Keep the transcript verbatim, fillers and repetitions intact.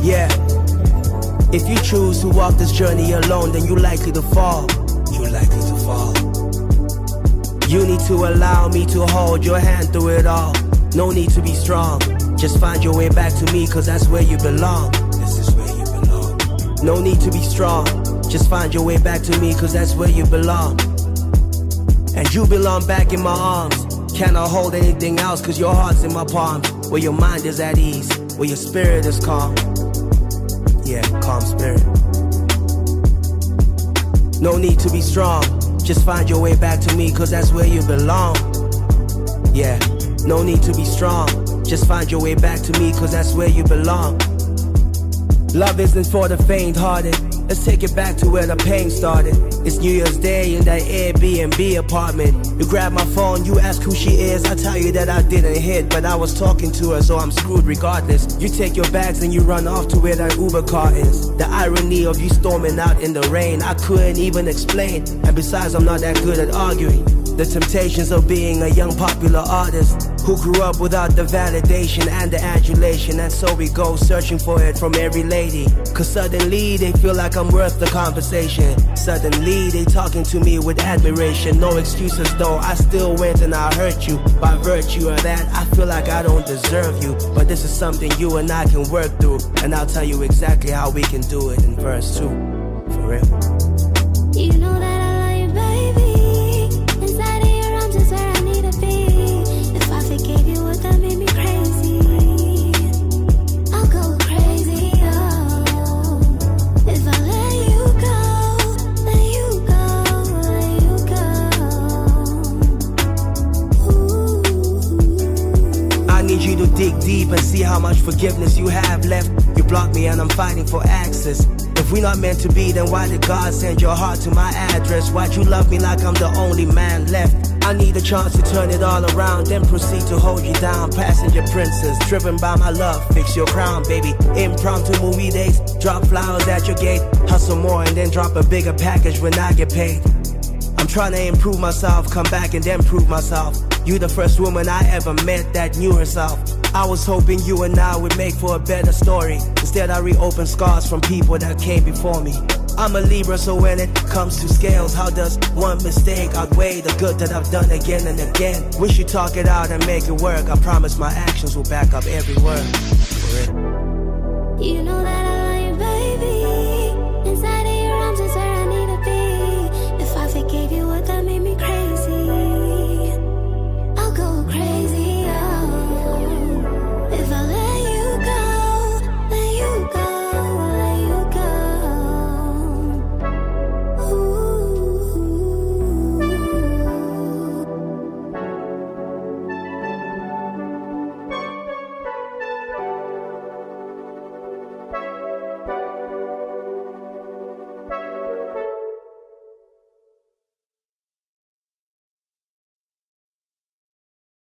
Yeah. If you choose to walk this journey alone, then you're likely to fall. You're likely to fall. You need to allow me to hold your hand through it all. No need to be strong. Just find your way back to me, cause that's where you belong. This is where you belong. No need to be strong. Just find your way back to me, cause that's where you belong. And you belong back in my arms. Cannot hold anything else, cause your heart's in my palms. Where your mind is at ease, where your spirit is calm. Yeah, calm spirit. No need to be strong. Just find your way back to me, cause that's where you belong. Yeah, no need to be strong. Just find your way back to me, cause that's where you belong. Love isn't for the faint-hearted. Let's take it back to where the pain started. It's New Year's Day in that Airbnb apartment. You grab my phone, you ask who she is. I tell you that I didn't hit, but I was talking to her, so I'm screwed regardless. You take your bags and you run off to where that Uber car is. The irony of you storming out in the rain, I couldn't even explain. And besides, I'm not that good at arguing. The temptations of being a young popular artist who grew up without the validation and the adulation. And so we go searching for it from every lady. Cause suddenly they feel like I'm worth the conversation. Suddenly they talking to me with admiration. No excuses though, I still went and I hurt you. By virtue of that, I feel like I don't deserve you. But this is something you and I can work through. And I'll tell you exactly how we can do it in verse two. For real. You know that I love you, baby. Inside of your arms is where I need to be. If I forgave you, would that make me crazy? I'll go crazy, oh. If I let you go, let you go, let you go. Ooh. I need you to dig deep and see how much forgiveness you have left. You blocked me and I'm fighting for access. If we not meant to be, then why did God send your heart to my address? Why'd you love me like I'm the only man left? I need a chance to turn it all around, then proceed to hold you down. Passenger princess, driven by my love, fix your crown, baby. Impromptu movie dates, drop flowers at your gate. Hustle more and then drop a bigger package when I get paid. I'm trying to improve myself, come back and then prove myself. You the first woman I ever met that knew herself. I was hoping you and I would make for a better story. Instead I reopen scars from people that came before me. I'm a Libra, so when it comes to scales, how does one mistake outweigh the good that I've done again and again? We should talk it out and make it work. I promise my actions will back up every word. For real. You know that